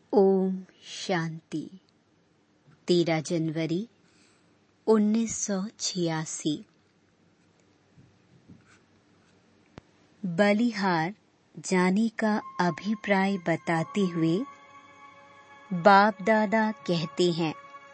ओम शांति। 13 जनवरी 1986। बलिहार जाने का अभिप्राय बताते हुए बाप दादा कहते हैं,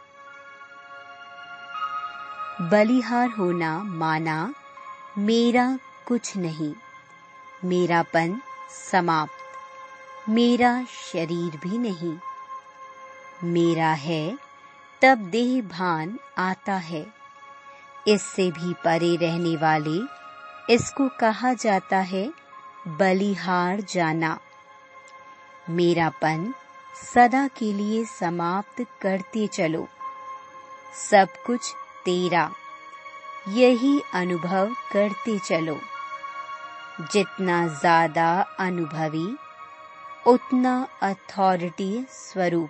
बलिहार होना माना मेरा कुछ नहीं, मेरापन समाप्त, मेरा शरीर भी नहीं। मेरा है तब देह भान आता है। इससे भी परे रहने वाले इसको कहा जाता है बलिहार जाना। मेरापन सदा के लिए समाप्त करते चलो। सब कुछ तेरा, यही अनुभव करते चलो। जितना ज्यादा अनुभवी उतना अथॉरिटी स्वरूप।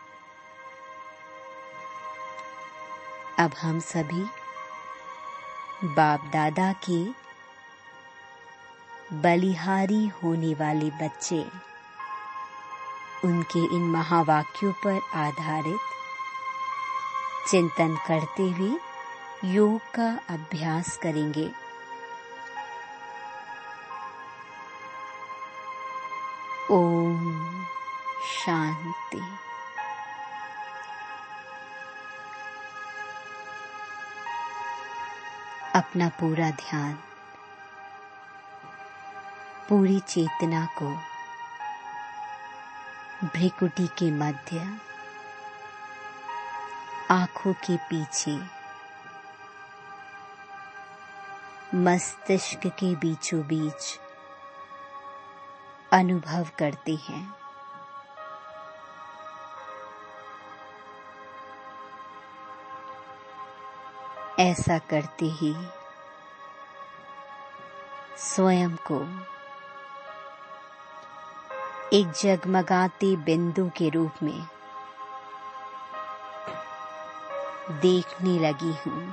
अब हम सभी बाप दादा के बलिहारी होने वाले बच्चे, उनके इन महावाक्यों पर आधारित चिंतन करते हुए योग का अभ्यास करेंगे। ओम शांति। अपना पूरा ध्यान, पूरी चेतना को भ्रिकुटी के मध्य, आंखों के पीछे, मस्तिष्क के बीचों बीच अनुभव करते हैं। ऐसा करते ही स्वयं को एक जगमगाते बिंदु के रूप में देखने लगी हूँ।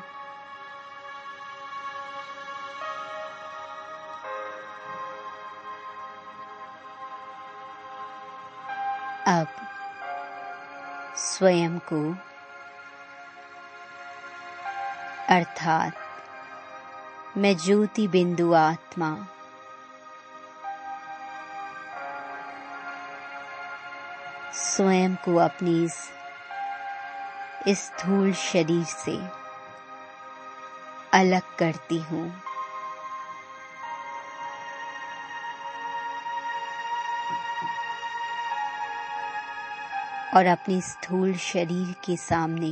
अब स्वयं को अर्थात मैं ज्योति बिंदु आत्मा स्वयं को अपनी इस स्थूल शरीर से अलग करती हूँ। और अपने स्थूल शरीर के सामने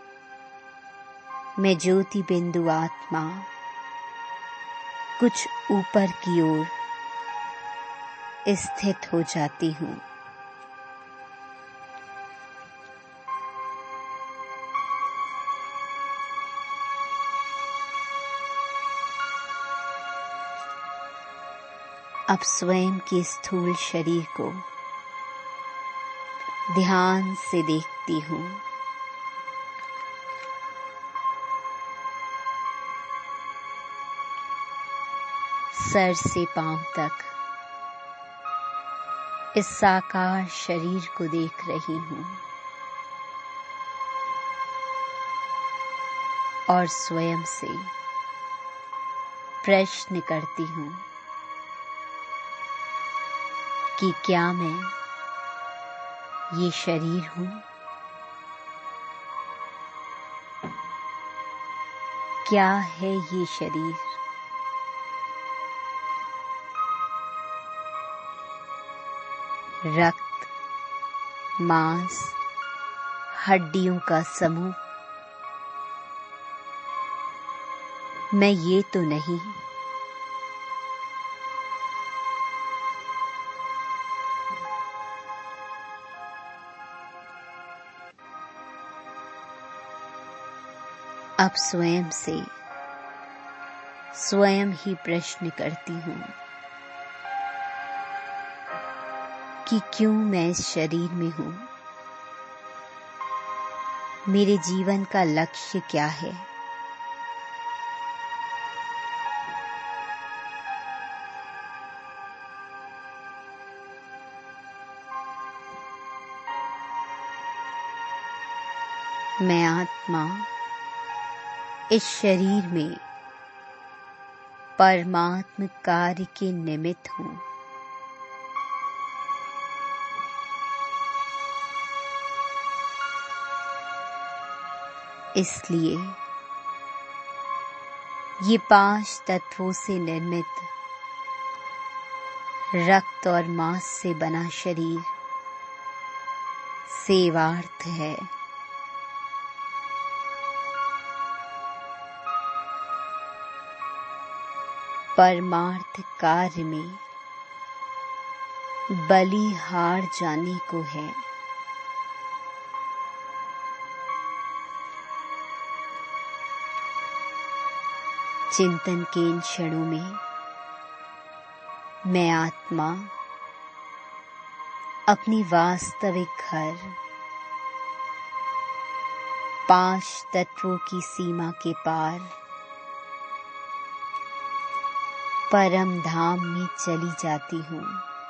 मैं ज्योति बिंदु आत्मा कुछ ऊपर की ओर स्थित हो जाती हूँ। अब स्वयं के स्थूल शरीर को ध्यान से देखती हूँ। सर से पांव तक इस साकार शरीर को देख रही हूँ और स्वयं से प्रश्न करती हूँ कि क्या मैं ये शरीर हूँ? क्या है ये शरीर? रक्त, मांस, हड्डियों का समूह? मैं ये तो नहीं। अब स्वयं से स्वयं ही प्रश्न करती हूँ कि क्यों मैं इस शरीर में हूँ? मेरे जीवन का लक्ष्य क्या है? मैं आत्मा इस शरीर में परमात्म कार्य के निमित्त हूँ। इसलिए ये 5 तत्वों से निर्मित रक्त और मांस से बना शरीर सेवार्थ है। परमार्थ कार्य में बलि हार जाने को है। चिंतन के इन क्षणों में मैं आत्मा अपनी वास्तविक घर 5 तत्वों की सीमा के पार परम धाम में चली जाती हूँ।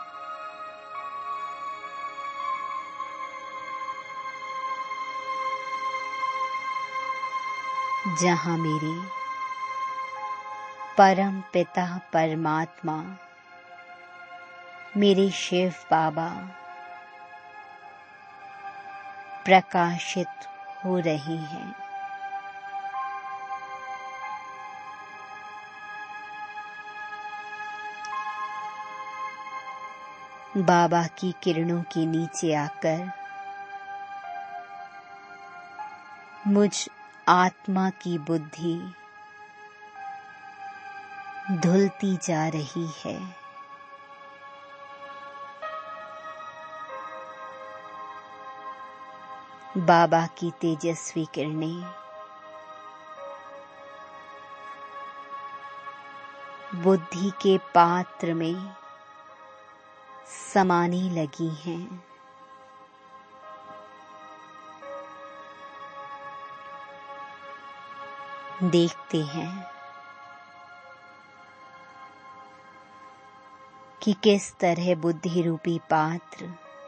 जहाँ मेरे परम पिता परमात्मा मेरे शिव बाबा प्रकाशित हो रहे हैं। बाबा की किरणों के नीचे आकर मुझ आत्मा की बुद्धि धुलती जा रही है। बाबा की तेजस्वी किरणें बुद्धि के पात्र में समाने लगी हैं। देखते हैं कि किस तरह बुद्धि रूपी पात्र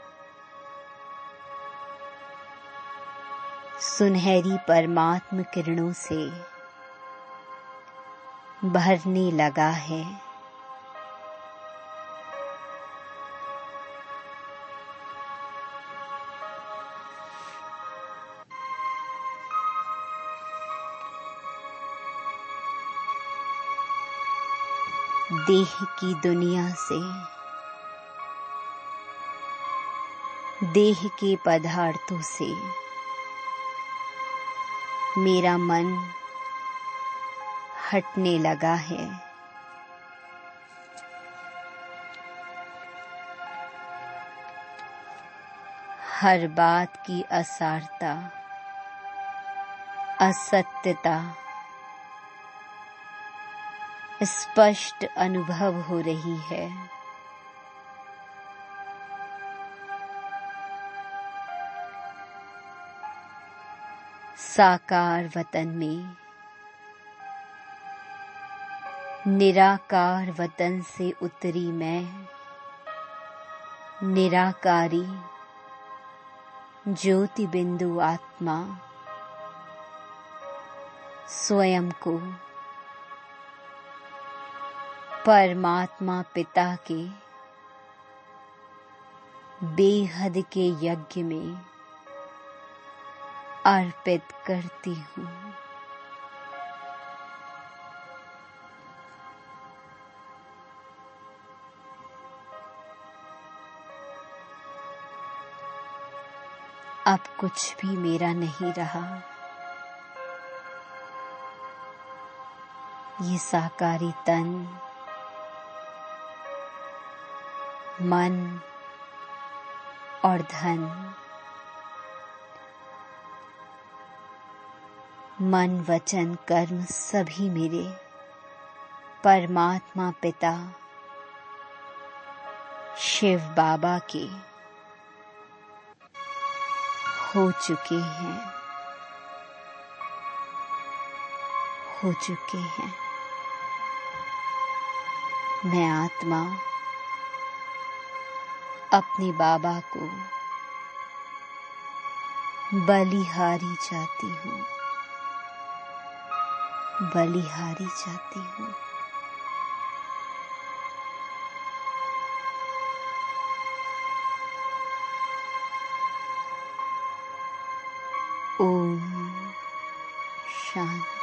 सुनहरी परमात्म किरणों से भरने लगा है। देह की दुनिया से, देह के पदार्थों से मेरा मन हटने लगा है। हर बात की असारता, असत्यता स्पष्ट अनुभव हो रही है। साकार वतन में निराकार वतन से उतरी मैं निराकारी ज्योति बिंदु आत्मा स्वयं को परमात्मा पिता के बेहद के यज्ञ में अर्पित करती हूँ। अब कुछ भी मेरा नहीं रहा। ये साकारी तन, मन और धन, मन वचन कर्म सभी मेरे परमात्मा पिता शिव बाबा के हो चुके हैं, हो चुके हैं। मैं आत्मा अपने बाबा को बलिहारी चाहती हूँ, बलिहारी चाहती हूँ। ओम शांति।